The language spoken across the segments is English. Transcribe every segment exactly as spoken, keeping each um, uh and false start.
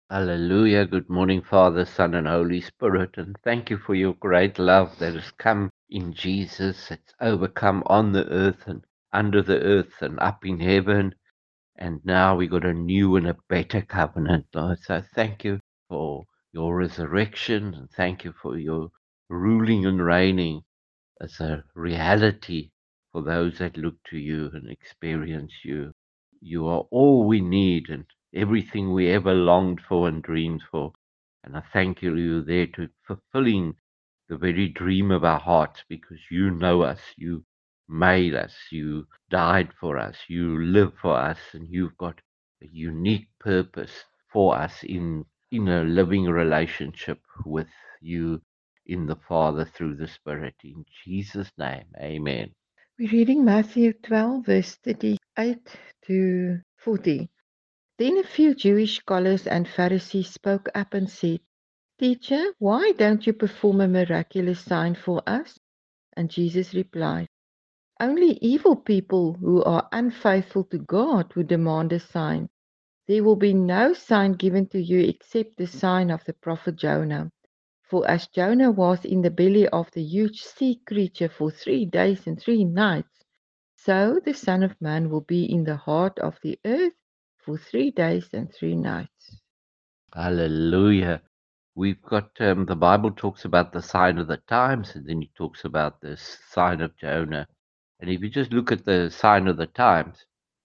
Hallelujah. Good morning, Father, Son, and Holy Spirit. And thank you for your great love that has come in Jesus. It's overcome on the earth and under the earth and up in heaven. And now we got a new and a better covenant, Lord. So thank you for your resurrection and thank you for your ruling and reigning as a reality for those that look to you and experience you. You are all we need and everything we ever longed for and dreamed for. And I thank you, you're there to fulfilling the very dream of our hearts because you know us, you made us, you died for us, you live for us, and you've got a unique purpose for us in in a living relationship with you in the Father through the Spirit. In Jesus' name, amen. We're reading Matthew twelve, verse thirty-eight to forty. Then a few Jewish scholars and Pharisees spoke up and said, Teacher, why don't you perform a miraculous sign for us? And Jesus replied, Only evil people who are unfaithful to God would demand a sign. There will be no sign given to you except the sign of the prophet Jonah. For as Jonah was in the belly of the huge sea creature for three days and three nights, so the Son of Man will be in the heart of the earth for three days and three nights. Hallelujah. We've got um, the Bible talks about the sign of the times, and then it talks about the sign of Jonah. And if you just look at the sign of the times,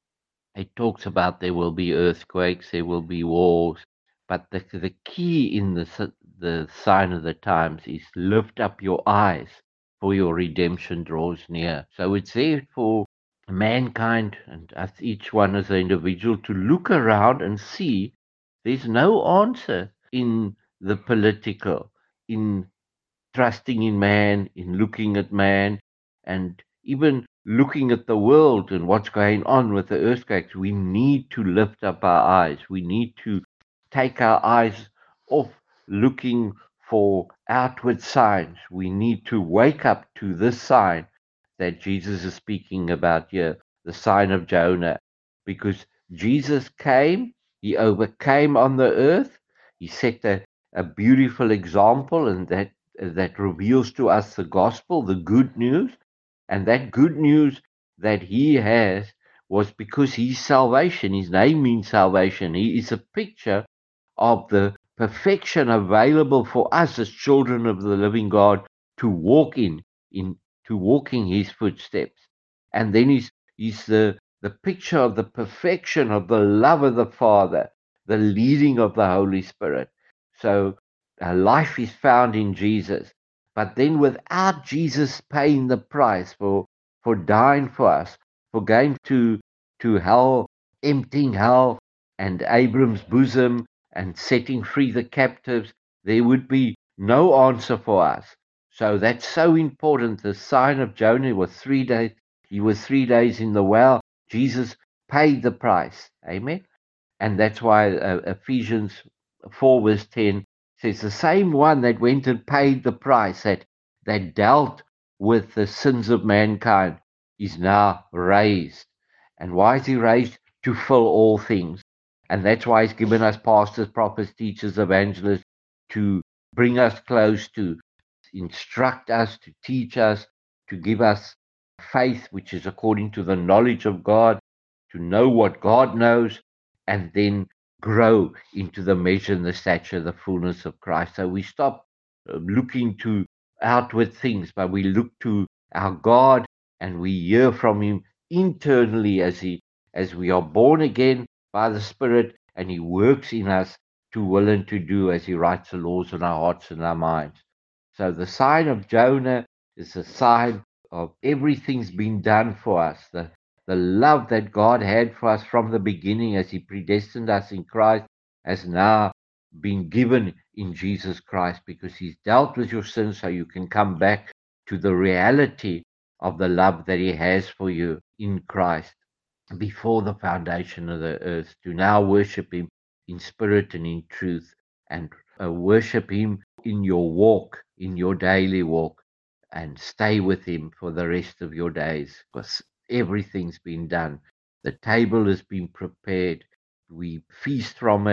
it talks about there will be earthquakes, there will be wars, but the the key in the s- the sign of the times is lift up your eyes, for your redemption draws near. So it's there for mankind and us each one as an individual to look around and see there's no answer in the political, in trusting in man, in looking at man, and even looking at the world and what's going on with the earthquakes. We need to lift up our eyes. We need to take our eyes off looking for outward signs. We need to wake up to this sign that Jesus is speaking about here, the sign of Jonah, because Jesus came, he overcame on the earth, he set a, a beautiful example, and that that reveals to us the gospel, the good news, and that good news that he has was because he's salvation. His name means salvation. He is a picture of the perfection available for us as children of the living God to walk in, in to walk in his footsteps. And then he's he's the the picture of the perfection of the love of the Father, the leading of the Holy Spirit. So uh, life is found in Jesus. But then without Jesus paying the price for for dying for us, for going to to hell, emptying hell and Abram's bosom and setting free the captives, there would be no answer for us. So that's so important. The sign of Jonah was three days. He was three days in the well. Jesus paid the price. Amen. And that's why uh, Ephesians four verse ten says the same one that went and paid the price, that, that dealt with the sins of mankind, is now raised. And why is he raised? To fill all things. And that's why he's given us pastors, prophets, teachers, evangelists to bring us close, to instruct us, to teach us, to give us faith, which is according to the knowledge of God, to know what God knows, and then grow into the measure and the stature, the fullness of Christ. So we stop uh, looking to outward things, but we look to our God and we hear from Him internally as He as we are born again by the Spirit, and He works in us to will and to do as He writes the laws on our hearts and our minds. So the sign of Jonah is a sign of everything's been done for us. The, the love that God had for us from the beginning as He predestined us in Christ has now been given in Jesus Christ because He's dealt with your sins so you can come back to the reality of the love that He has for you in Christ before the foundation of the earth, to now worship Him in spirit and in truth, and uh, worship Him in your walk, in your daily walk, and stay with Him for the rest of your days because everything's been done. The table has been prepared. We feast from it.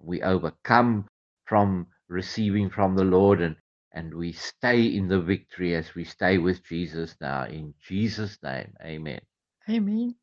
We overcome from receiving from the Lord, and, and we stay in the victory as we stay with Jesus now. In Jesus' name, amen. Amen.